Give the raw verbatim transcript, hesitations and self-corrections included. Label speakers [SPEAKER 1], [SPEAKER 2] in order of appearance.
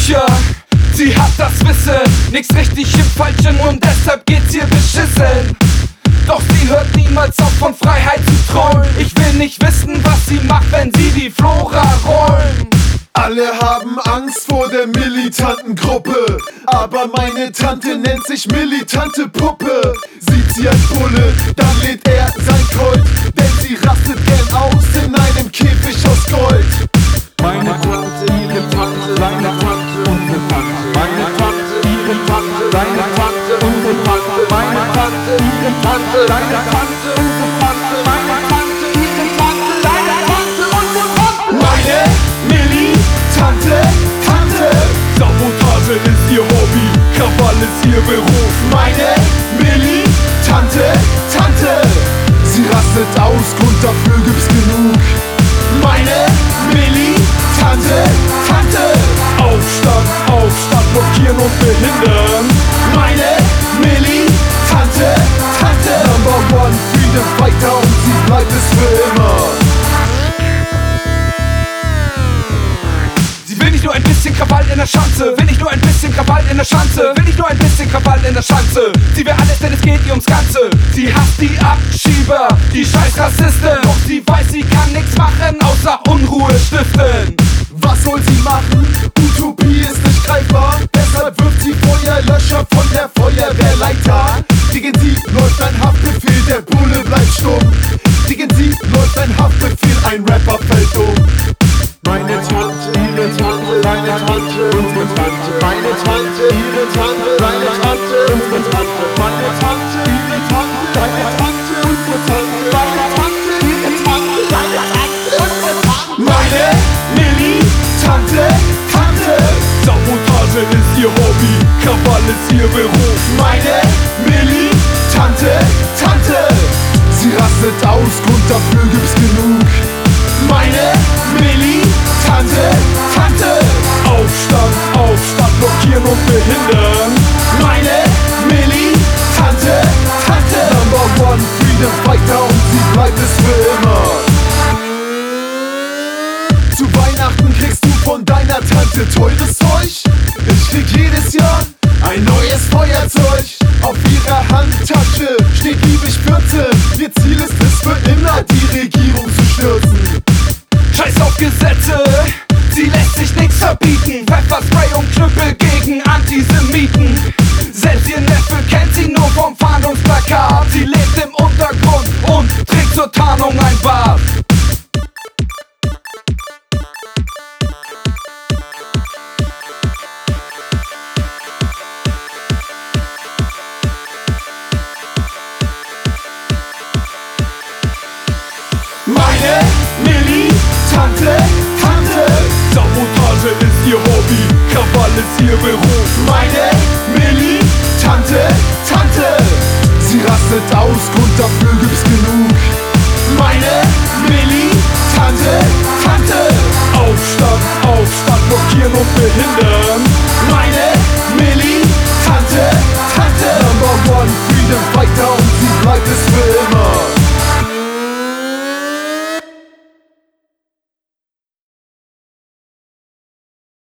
[SPEAKER 1] Bücher, sie hat das Wissen, nichts richtig im Falschen und deshalb geht's ihr beschissen. Doch sie hört niemals auf, von Freiheit zu träumen. Ich will nicht wissen, was sie macht, wenn sie die Flora räumt.
[SPEAKER 2] Alle haben Angst vor der militanten Gruppe, aber meine Tante nennt sich militante Puppe. Sieht sie ein Bulle, dann lädt er sein Colt, denn sie rastet gern aus in einem Käfig aus Gold.
[SPEAKER 3] Meine Tante, ihre Tante, seine Tante, unsere Tante. Meine Tante, ihre Tante, seine Tante, unsere Tante. Meine Tante, ihre Tante, seine Tante, unsere Tante. Meine Tante, ihre Tante, seine Tante, unsere Tante.
[SPEAKER 2] Meine militante Tante.
[SPEAKER 1] Sabotage ist ihr Hobby, Krawall ist ihr Beruf.
[SPEAKER 2] Meine militante Tante. Sie rastet aus, Grund dafür gibt's genug. Meine militante Tante.
[SPEAKER 1] Aufstand, Aufstand, blockieren und behindern.
[SPEAKER 2] Meine militante Tante.
[SPEAKER 1] Number one,
[SPEAKER 2] Freedom Fighter und sie bleibt es für immer.
[SPEAKER 1] Sie will nicht nur ein bisschen Krawall in der Schanze, will nicht nur ein bisschen Krawall in der Schanze, will nicht nur ein bisschen Krawall in der Schanze. Sie will alles, denn es geht ihr ums Ganze. Sie hasst die Abschieber, die scheiß Rassisten. Doch sie weiß, sie kann nichts machen, außer Unruhe stiften.
[SPEAKER 2] Was soll sie machen? Utopie ist nicht greifbar. Deshalb wirft sie Feuerlöscher von der Feuerwehrleiter. Gegen sie läuft ein Haftbefehl, der Bulle bleibt stumm. Gegen sie läuft ein Haftbefehl, ein Rapper fällt um.
[SPEAKER 3] Meine Tante, ihre Tante, seine Tante, unsere Tante. Meine Tante, ihre Tante, seine Tante, unsere Tante. Meine Tante, ihre Tante, seine Tante, unsere Tante. Meine Tante, ihre Tante, seine Tante, unsere Tante.
[SPEAKER 2] Meine militante Tante.
[SPEAKER 1] Sabotage ist ihr Hobby, Krawall ist ihr Beruf.
[SPEAKER 2] Meine militante Tante. Sie rastet aus, Grund dafür gibt's genug. Meine militante Tante.
[SPEAKER 1] Aufstand, Aufstand, blockieren und behindern.
[SPEAKER 2] Meine militante Tante.
[SPEAKER 1] Number one,
[SPEAKER 2] Freedom Fighter und sie bleibt es für immer. Zu Weihnachten kriegst du von deiner Tante teures Zeug. Ich krieg jedes Jahr ein neues Feuerzeug. Auf ihrer Handtasche steht liebig vierzehn. Ihr Ziel ist es für immer, die Regierung zu stürzen.
[SPEAKER 1] Scheiß auf Gesetze, sie lässt sich nichts verbieten. Pfefferspray und Knüppel gegen Antisemiten. Selbst ihr Neffe kennt sie nur vom Fahndungsplakat. Sie lebt im Untergrund und trägt zur Tarnung ein Bart.
[SPEAKER 2] Meine militante Tante.
[SPEAKER 1] Sabotage ist ihr Hobby, Krawall ist ihr Beruf.
[SPEAKER 2] Meine militante